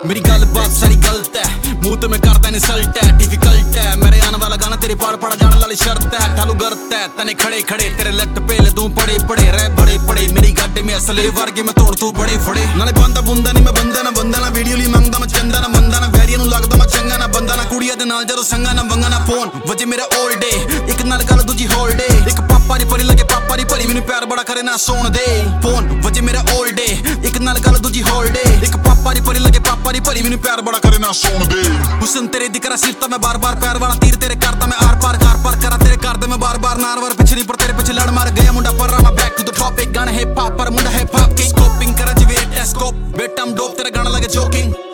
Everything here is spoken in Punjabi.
मेरी गल बात सारी गलत है, मुंह तो मैं करता इंसल्ट है, डिफिकल्ट है मेरे आने वाला गाना तेरी पढ़ पढ़ गाने वाली शर्त है, ठालू गरत है तने खड़े खड़े तेरे लट पेले तू पड़े पड़े रह बड़े पड़े मेरी गाड्डे में असले वर्गे मैं तोड़ तू बड़े फड़े नाले बंदा बुंदा नहीं मैं बंदा ना वीडियो ਲਈ ਮੰਗਦਾ ਮੈਂ ਚੰਦਾ ਨਾ ਬੰਦਾ ਨਾ ਵੈਰੀਆਂ ਨੂੰ ਲੱਗਦਾ ਮੈਂ ਚੰਗਾ ਨਾ ਬੰਦਾ ਨਾ ਕੁੜੀਆਂ ਦੇ ਨਾਲ ਜਦੋਂ ਸੰਗਾ ਨਾ ਵੰਗਾ ਨਾ ਫੋਨ ਵਜੇ ਮੇਰਾ 올 ਡੇ ਇੱਕ ਨਾਲ ਗੱਲ ਦੂਜੀ ਹੋਲ ਡੇ ਇੱਕ ਪਾਪਾ ਦੀ ਪਰੀ ਲੱਗੇ ਪਾਪਾ ਦੀ ਭਰੀ ਮੈਨੂੰ ਪਿਆਰ ਬੜਾ ਕਰੇ ਨਾ ਸੌਣ ਦੇ ਫੋਨ ਵਜੇ ਮੇਰਾ 올 ਡੇ ਇੱਕ ਨਾਲ ਗੱਲ ਦੂਜੀ ਹੋਲ ਡੇ ਇੱਕ ਪਾਪਾ ਦੀ ਪਰੀ ਲੱਗੇ ਪਾਪਾ ਦੀ ਭਰੀ ਮੈਨੂੰ ਪਿਆਰ ਬੜਾ ਕਰੇ ਨਾ ਸੌਣ ਦੇ ਹੁਸਨ ਤੇਰੇ ਦੀ ਕਰਾ ਸਿਰ ਤਾਂ ਮੈਂ ਬਾਰ-ਬਾਰ ਪੈਰ ਵਾਲਾ ਤੀਰ ਤੇਰੇ ਕਰਦਾ ਮੈਂ ਆਰ ਪਾਰ ਕਰਾਂ ਤੇਰੇ ਕਰਦੇ ਮੈਂ ਬਾਰ-ਬਾਰ ਨਾਰ-ਵਾਰ ਪਿੱਛੇ ਨਹੀਂ ਪਰ ਤੇਰੇ ਪਿੱਛੇ ਲੜ ਮਾਰ ਗਿਆ ਮੁੰਡਾ ਪਰ ਮੈਂ ਬੈਕ ਟੂ ਦ ਟੌਪਿਕ ਗਾਣਾ ਹਿਪ ਹੌਪ ਪਰ ਮੁੰਡਾ ਹਿਪ ਹੌਪ ਕੀ ਸਕੋਪਿੰਗ ਕਰਾਂ ਜਿਵੇਂ ਟੈਸਕੋਪ ਬੇਟਮ ਡੋਪ ਤੇਰਾ ਗਾਣਾ ਲੱਗੇ ਜੋਕਿੰਗ